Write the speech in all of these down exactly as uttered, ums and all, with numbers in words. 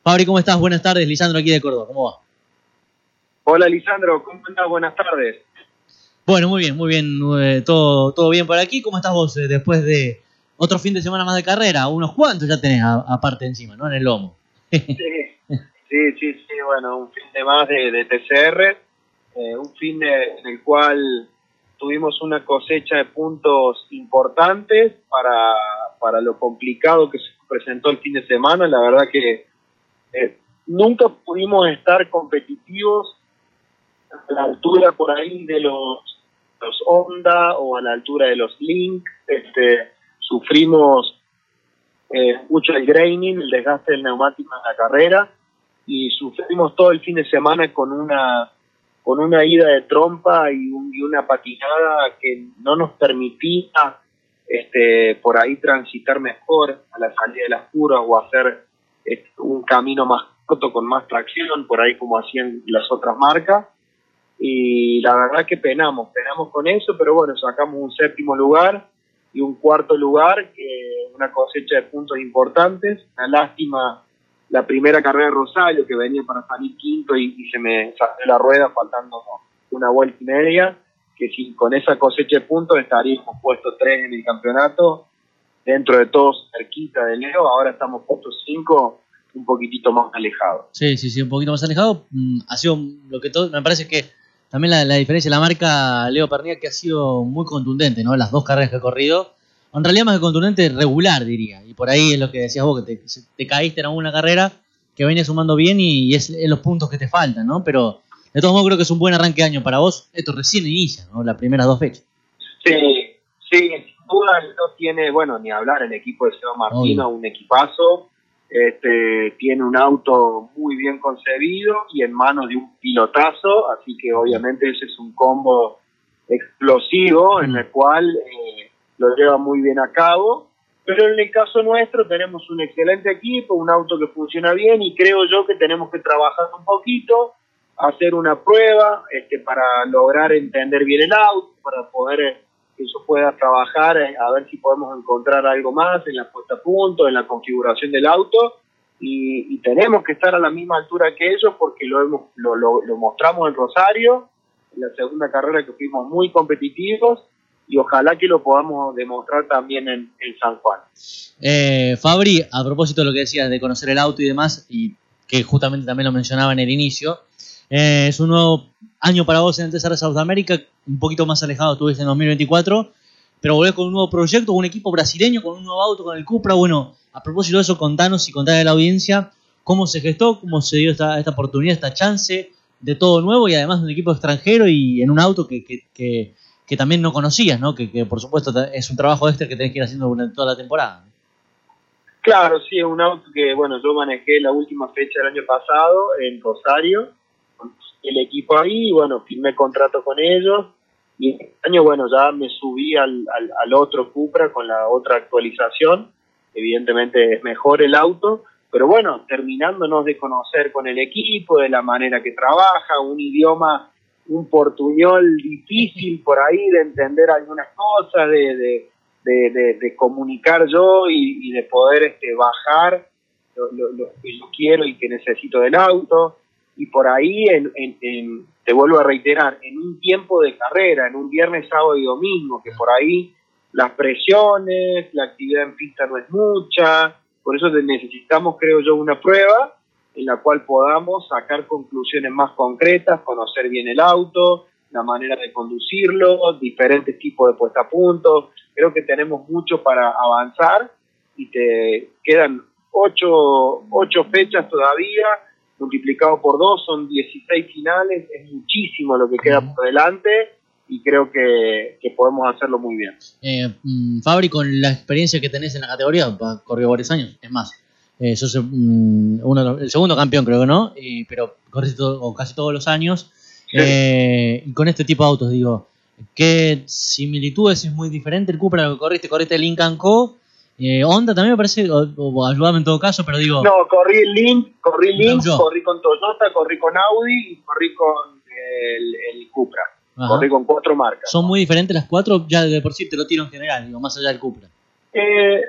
Fabri, ¿cómo estás? Buenas tardes, Lisandro aquí de Córdoba, ¿cómo va? Hola Lisandro, ¿cómo estás? Buenas tardes. Bueno, muy bien, muy bien, eh, todo, todo bien por aquí. ¿Cómo estás vos eh, después de otro fin de semana más de carrera? Unos cuantos ya tenés a- aparte encima, ¿no? En el lomo. Sí, sí, sí, sí, bueno, un fin de más de, de T C R, eh, un fin de, en el cual tuvimos una cosecha de puntos importantes para, para lo complicado que se presentó el fin de semana. La verdad que eh, nunca pudimos estar competitivos a la altura por ahí de los, los Honda o a la altura de los Link. Este, sufrimos eh, mucho el graining, el desgaste del neumático en la carrera, y sufrimos todo el fin de semana con una con una ida de trompa y, un, y una patinada que no nos permitía este, por ahí transitar mejor a la salida de las curvas o hacer este, un camino más corto con más tracción, por ahí como hacían las otras marcas. Y la verdad que penamos, penamos con eso, pero bueno, sacamos un séptimo lugar y un cuarto lugar, que una cosecha de puntos importantes. Una lástima la primera carrera de Rosario, que venía para salir quinto y, y se me salió la rueda faltando una vuelta y media, que si con esa cosecha de puntos estaríamos puesto tres en el campeonato, dentro de todos cerquita de Leo. Ahora estamos puesto cinco, un poquitito más alejados. Sí, sí, sí, un poquito más alejado. Mm, ha sido lo que todo. Me parece que también la, la diferencia de la marca Leo Pernía, que ha sido muy contundente, ¿no? Las dos carreras que ha corrido. En realidad, más que contundente, regular, diría. Y por ahí es lo que decías vos, que te, te caíste en alguna carrera que venía sumando bien y, y es, es los puntos que te faltan, ¿no? Pero de todos modos, creo que es un buen arranque de año para vos. Esto recién inicia, ¿no? Las primeras dos fechas. Sí, sí, sin duda no tiene, bueno, ni hablar el equipo de Seba Martino, un equipazo. Este, tiene un auto muy bien concebido y en manos de un pilotazo, así que obviamente ese es un combo explosivo en el cual eh, lo lleva muy bien a cabo. Pero en el caso nuestro tenemos un excelente equipo, un auto que funciona bien, y creo yo que tenemos que trabajar un poquito, hacer una prueba este, para lograr entender bien el auto, para poder eh, que eso pueda trabajar, eh, a ver si podemos encontrar algo más en la puesta a punto, en la configuración del auto, y, y tenemos que estar a la misma altura que ellos, porque lo, hemos, lo, lo, lo mostramos en Rosario, en la segunda carrera, que fuimos muy competitivos, y ojalá que lo podamos demostrar también en, en San Juan. Eh, Fabri, a propósito de lo que decías de conocer el auto y demás, y que justamente también lo mencionaba en el inicio, eh, es un nuevo año para vos en el T C R South America, un poquito más alejado estuviste en dos mil veinticuatro, pero volvés con un nuevo proyecto, un equipo brasileño, con un nuevo auto, con el Cupra. Bueno, a propósito de eso, contanos y contale a la audiencia cómo se gestó, cómo se dio esta, esta oportunidad, esta chance de todo nuevo, y además de un equipo extranjero y en un auto que, que, que, que también no conocías, ¿no? Que, que por supuesto es un trabajo extra que tenés que ir haciendo durante toda la temporada. Claro, sí, es un auto que, bueno, yo manejé la última fecha del año pasado en Rosario, con el equipo ahí, y bueno, firmé contrato con ellos, y este año, bueno, ya me subí al, al, al otro Cupra con la otra actualización. Evidentemente es mejor el auto, pero bueno, terminándonos de conocer con el equipo, de la manera que trabaja, un idioma, un portuñol difícil por ahí de entender algunas cosas, de... de De, de, de comunicar yo y, y de poder este, bajar lo, lo, lo que yo quiero y que necesito del auto. Y por ahí, en, en, en, te vuelvo a reiterar, en un tiempo de carrera, en un viernes, sábado y domingo, que por ahí las presiones, la actividad en pista no es mucha, por eso necesitamos, creo yo, una prueba en la cual podamos sacar conclusiones más concretas, conocer bien el auto, la manera de conducirlo, diferentes tipos de puesta a punto. Creo que tenemos mucho para avanzar y te quedan ocho, ocho fechas todavía, multiplicado por dos son dieciséis finales, es muchísimo lo que queda por delante, y creo que, que podemos hacerlo muy bien. Eh, Fabri, con la experiencia que tenés en la categoría, corrió varios años, es más, eh, sos um, uno de los, el segundo campeón, creo que no, y, pero corriste todo, o casi todos los años. Sí. Eh, y con este tipo de autos, digo, ¿qué similitudes es muy diferente el Cupra lo que corriste? Corriste el Lincoln Co. Eh, Honda también me parece, o, o ayúdame en todo caso, pero digo... No, corrí el Link, corrí Link, no, corrí con Toyota, corrí con Audi y corrí con el, el Cupra. Ajá. Corrí con cuatro marcas. ¿Son muy diferentes las cuatro? Ya de por sí te lo tiro en general, digo, más allá del Cupra. Eh,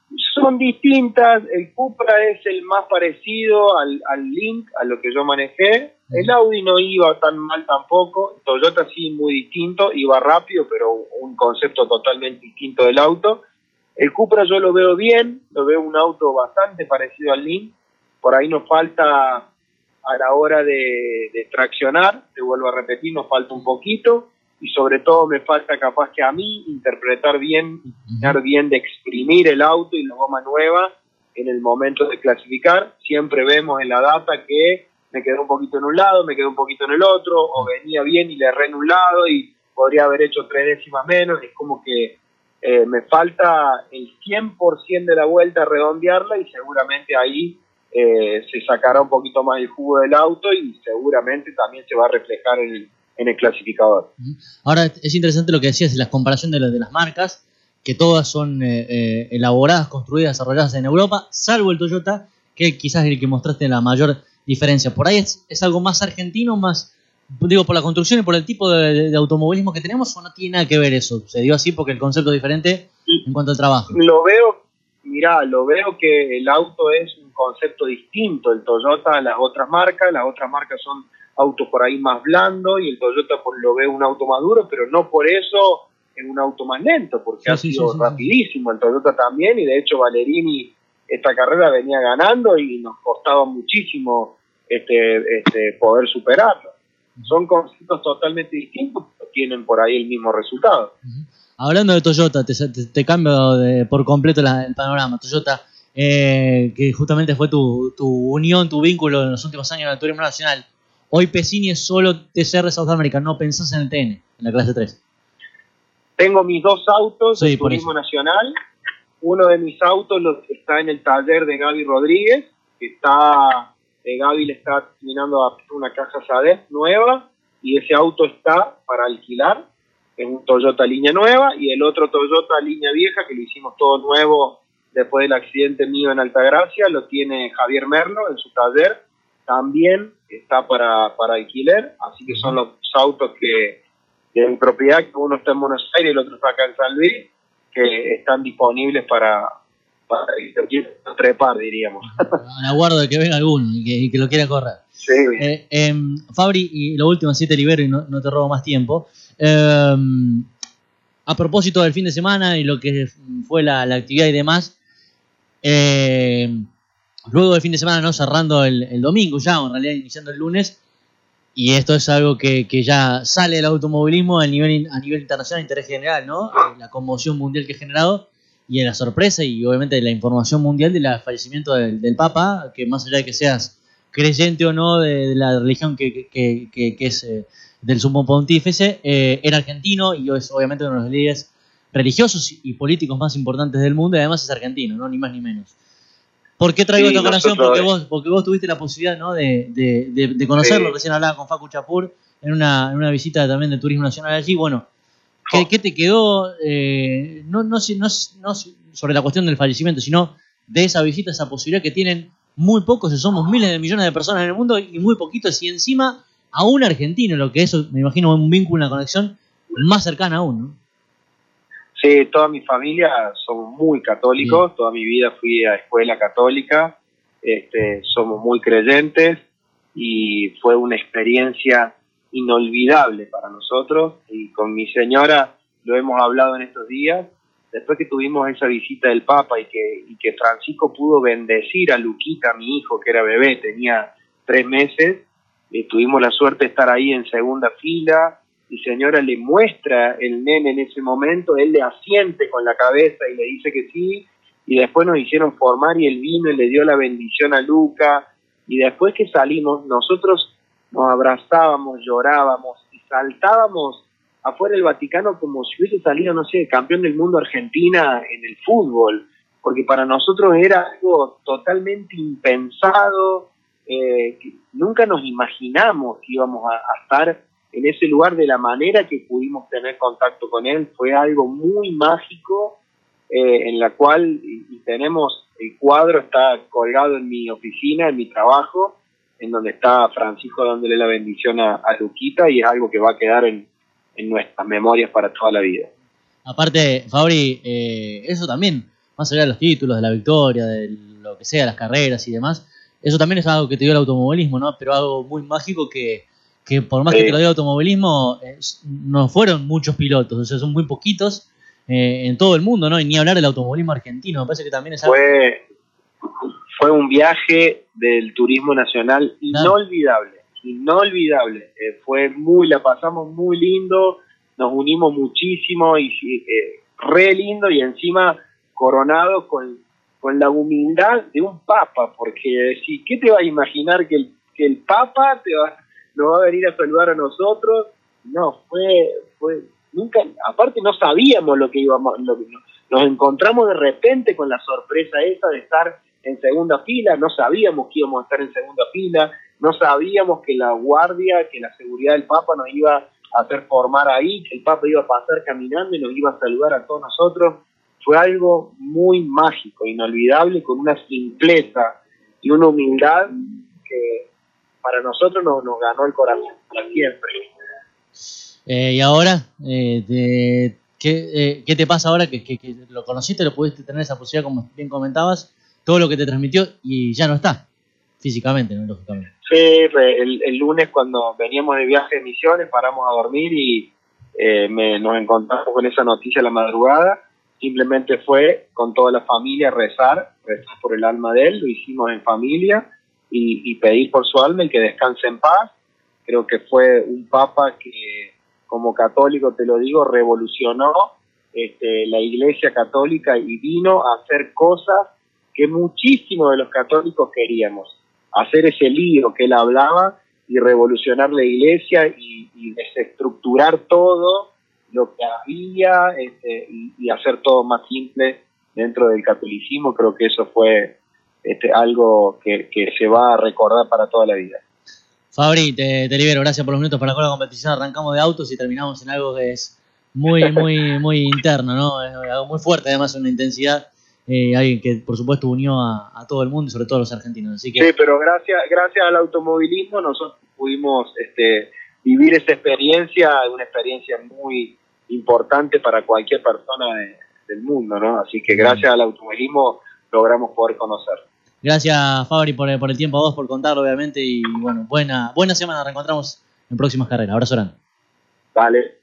Son distintas, el Cupra es el más parecido al, al Link, a lo que yo manejé. El Audi no iba tan mal tampoco, el Toyota sí muy distinto, iba rápido, pero un concepto totalmente distinto del auto. El Cupra yo lo veo bien, lo veo un auto bastante parecido al Link, por ahí nos falta a la hora de, de traccionar, te vuelvo a repetir, nos falta un poquito, y sobre todo me falta capaz que a mí interpretar bien, uh-huh. bien de exprimir el auto y la goma nueva en el momento de clasificar. Siempre vemos en la data que me quedó un poquito en un lado, me quedó un poquito en el otro, o venía bien y le erré en un lado y podría haber hecho tres décimas menos. Es como que eh, me falta el cien por ciento de la vuelta redondearla y seguramente ahí eh, se sacará un poquito más el jugo del auto y seguramente también se va a reflejar en el en el clasificador. Ahora es interesante lo que decías de la comparación de, la, de las marcas, que todas son eh, eh, elaboradas, construidas, desarrolladas en Europa, salvo el Toyota, que quizás es el que mostraste la mayor diferencia. Por ahí es, es algo más argentino, más, digo, por la construcción y por el tipo de, de, de automovilismo que tenemos, o no tiene nada que ver eso. Se dio así porque el concepto es diferente en cuanto al trabajo. Lo veo, mirá, lo veo que el auto es un concepto distinto, el Toyota a las otras marcas, las otras marcas son autos por ahí más blando y el Toyota por lo ve un auto más duro, pero no por eso es un auto más lento, porque sí, ha sí, sido sí, rapidísimo sí. El Toyota también, y de hecho Valerini esta carrera venía ganando y nos costaba muchísimo este, este, poder superarlo. Son conceptos totalmente distintos, pero tienen por ahí el mismo resultado. Uh-huh. Hablando de Toyota, te, te, te cambio de, por completo la, el panorama. Toyota, eh, que justamente fue tu, tu unión, tu vínculo en los últimos años en el turismo nacional. Hoy Pesini es solo T C R South America, no pensás en el T N, en la clase tres. Tengo mis dos autos sí, de turismo nacional. Uno de mis autos está en el taller de Gaby Rodríguez, que está, eh, Gaby le está terminando una caja S A D E nueva, y ese auto está para alquilar, es un Toyota línea nueva, y el otro Toyota línea vieja, que lo hicimos todo nuevo después del accidente mío en Altagracia, lo tiene Javier Merlo en su taller, también está para, para alquiler, así que son los autos que de mi propiedad, que uno está en Buenos Aires y el otro está acá en San Luis, que están disponibles para, para trepar, diríamos. A la guarda de que venga alguno y que, y que lo quiera correr. Sí. Eh, eh, Fabri, y lo último, así te libero y no, no te robo más tiempo. Eh, a propósito del fin de semana y lo que fue la, la actividad y demás, eh, luego del fin de semana, no cerrando el, el domingo ya, o en realidad iniciando el lunes, y esto es algo que, que ya sale del automovilismo a nivel, a nivel internacional, interés general, ¿no? La conmoción mundial que ha generado y la sorpresa y obviamente la información mundial del fallecimiento del, del Papa, que más allá de que seas creyente o no de, de la religión que, que, que, que es eh, del sumo pontífice, eh, era argentino y es obviamente uno de los líderes religiosos y políticos más importantes del mundo, y además es argentino, ¿no? Ni más ni menos. ¿Por qué traigo sí, esta ocasión? Porque vos, porque vos tuviste la posibilidad, ¿no? de, de, de, de conocerlo. Sí. Recién hablaba con Facu Chapur en una, en una visita también de Turismo Nacional allí. Bueno, ¿qué, qué te quedó? Eh, no, no, no, no sobre la cuestión del fallecimiento, sino de esa visita, esa posibilidad que tienen muy pocos, somos miles de millones de personas en el mundo y muy poquitos, y encima a un argentino, lo que eso me imagino un vínculo, una conexión más cercana aún, ¿no? Sí, toda mi familia somos muy católicos, sí. Toda mi vida fui a escuela católica, este, somos muy creyentes y fue una experiencia inolvidable para nosotros, y con mi señora lo hemos hablado en estos días, después que tuvimos esa visita del Papa y que, y que Francisco pudo bendecir a Luquita, mi hijo, que era bebé, tenía tres meses, eh, tuvimos la suerte de estar ahí en segunda fila. Mi señora le muestra el nene en ese momento, él le asiente con la cabeza y le dice que sí, y después nos hicieron formar y él vino y le dio la bendición a Luca, y después que salimos nosotros nos abrazábamos, llorábamos y saltábamos afuera del Vaticano como si hubiese salido, no sé, campeón del mundo Argentina en el fútbol, porque para nosotros era algo totalmente impensado, eh, que nunca nos imaginamos que íbamos a, a estar en ese lugar de la manera que pudimos tener contacto con él. Fue algo muy mágico, eh, en la cual y, y tenemos, el cuadro está colgado en mi oficina, en mi trabajo, en donde está Francisco dándole la bendición a, a Luquita, y es algo que va a quedar en, en nuestras memorias para toda la vida. Aparte, Fabri, eh, eso también más allá de los títulos, de la victoria, de lo que sea, las carreras y demás, eso también es algo que te dio el automovilismo, ¿no? Pero algo muy mágico que, que por más sí. que te lo dio el automovilismo, eh, no fueron muchos pilotos, o sea, son muy poquitos eh, en todo el mundo, ¿no? Y ni hablar del automovilismo argentino, me parece que también es algo... Fue, fue un viaje del turismo nacional inolvidable, claro. inolvidable. Eh, fue muy, la pasamos muy lindo, nos unimos muchísimo y eh, re lindo y encima coronado con, con la humildad de un papa, porque si, ¿qué te va a imaginar que el, que el papa te va, nos va a venir a saludar a nosotros? No, fue, fue, nunca, aparte no sabíamos lo que íbamos, lo que, nos encontramos de repente con la sorpresa esa de estar en segunda fila, no sabíamos que íbamos a estar en segunda fila, no sabíamos que la guardia, que la seguridad del papa nos iba a hacer formar ahí, que el papa iba a pasar caminando y nos iba a saludar a todos nosotros. Fue algo muy mágico, inolvidable, con una simpleza y una humildad que para nosotros nos, nos ganó el corazón para siempre. Eh, y ahora, eh, de, ¿qué, eh, ¿qué te pasa ahora que, que, que lo conociste, lo pudiste tener esa posibilidad, como bien comentabas, todo lo que te transmitió y ya no está, físicamente, ¿no? Lógicamente. Sí, el, el lunes cuando veníamos de viaje de Misiones paramos a dormir y eh, me, nos encontramos con esa noticia a la madrugada. Simplemente fue con toda la familia a rezar, rezar por el alma de él, lo hicimos en familia y, y pedir por su alma y que descanse en paz. Creo que fue un papa que, como católico te lo digo, revolucionó este, la Iglesia Católica y vino a hacer cosas que muchísimos de los católicos queríamos, hacer ese lío que él hablaba y revolucionar la Iglesia y, y desestructurar todo lo que había este, y, y hacer todo más simple dentro del catolicismo. Creo que eso fue este, algo que, que se va a recordar para toda la vida. Fabri, te, te libero, gracias por los minutos para la competición. Arrancamos de autos y terminamos en algo que es muy, muy, muy interno, ¿no? Es algo muy fuerte, además una intensidad, eh, alguien que por supuesto unió a, a todo el mundo y sobre todo a los argentinos. Así que... Sí, pero gracias, gracias al automovilismo nosotros pudimos este, vivir esa experiencia, una experiencia muy importante para cualquier persona de, del mundo, ¿no? Así que gracias al automovilismo logramos poder conocer. Gracias, Fabri, por, por el tiempo a vos, por contarlo, obviamente, y bueno, buena, buena semana, reencontramos en próximas carreras. Abrazo grande. Vale.